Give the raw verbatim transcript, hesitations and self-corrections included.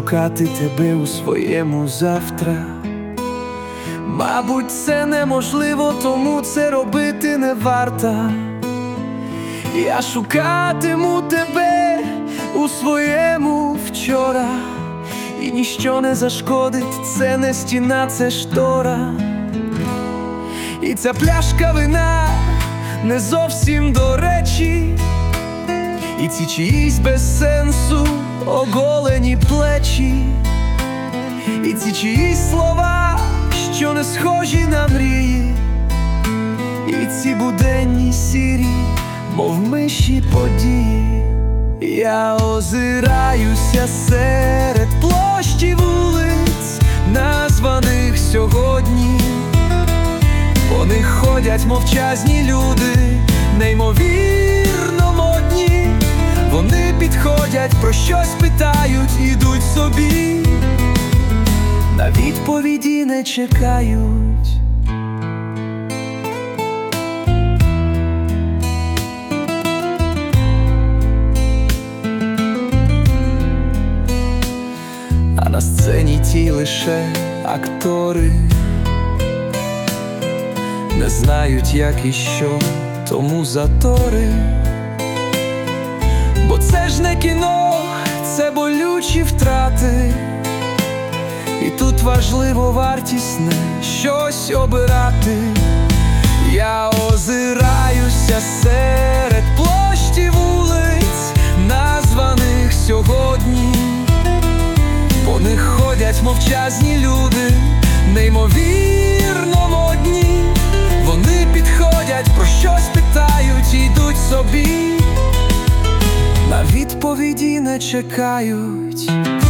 шукати тебе у своєму завтра. Мабуть, це неможливо, тому це робити не варто. Я шукатиму тебе у своєму вчора, і ніщо не зашкодить, це не стіна, це штора. І ця пляшка вина не зовсім до речі, і ці чиїсь без сенсу оголені плечі, і ці чиїсь слова, що не схожі на мрії, і ці буденні сірі, мов миші події. Я озираюся серед площ і вулиць, названих сьогодні. По них ходять мовчазні люди, неймовірно модні. Вони підходять, про щось питають, ідуть собі, на відповіді не чекають. А на сцені ті лише актори, не знають, як і що, тому затори. Бо це ж не кіно, це болючі втрати, і тут важливо вартісне щось обирати. Я озираюся серед площ і вулиць, названих сьогодні. По них ходять мовчазні люди, неймовірно модні. Вони підходять, про щось питають, йдуть собі, на відповіді не чекають.